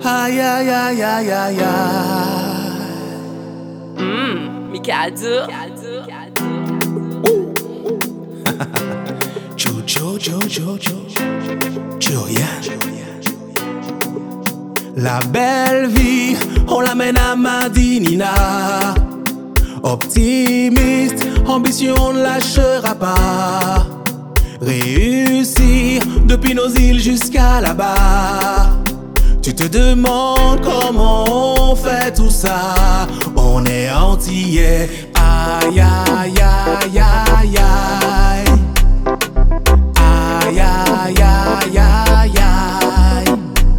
Aïe aïe aïe aïe aïe aïe. Mikado. Jojo, Julian. La belle vie, on l'amène à Madinina. Optimiste, ambition, on ne lâchera pas. Réussir depuis nos îles jusqu'à là-bas. Tu te demandes comment on fait tout ça. On est antillais. Aïe aïe aïe aïe aïe. Aïe aïe aïe aïe aïe.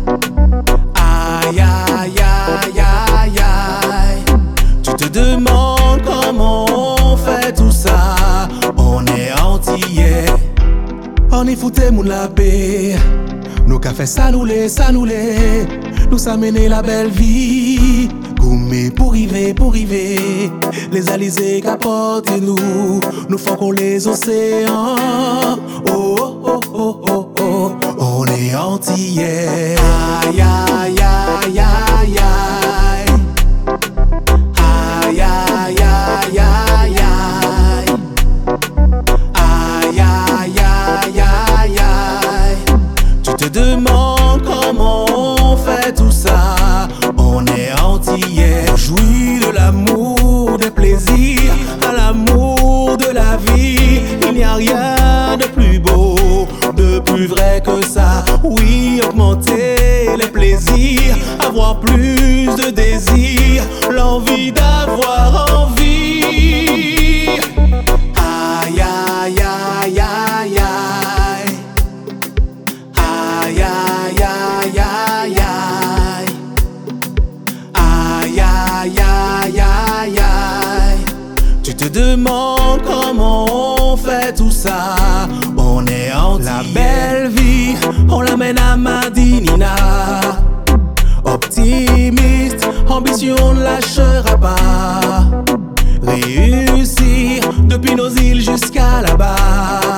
Aïe aïe aïe aïe aïe. Tu te demandes comment on fait tout ça. On est antillais. On y foutait moun la paix. Nous qu'a fait ça nous les. Nous ça mené la belle vie. Goumé pour river. Les alizés qu'apportent nous. Nous font qu'on les océans. Oh oh oh oh oh. On est antillais. Aïe aïe aïe aïe aïe. Aïe aïe aïe aïe aïe. Aïe aïe aïe aïe aïe. Tu te demandes comment on fait tout ça. On est antillais. On jouit de l'amour, des plaisirs, à l'amour de la vie. Il n'y a rien de plus beau, de plus vrai que ça. Oui, augmenter les plaisirs, avoir plus de désirs, l'envie d'avoir envie. Aïe aïe aïe aïe aïe. Aïe aïe aïe aïe aïe. Aïe aïe aïe aïe aïe. Tu te demandes comment on fait tout ça. On est antillais. La belle vie, on l'amène à Madinina. Optimiste, ambition, on ne lâchera pas. Réussir depuis nos îles jusqu'à là-bas.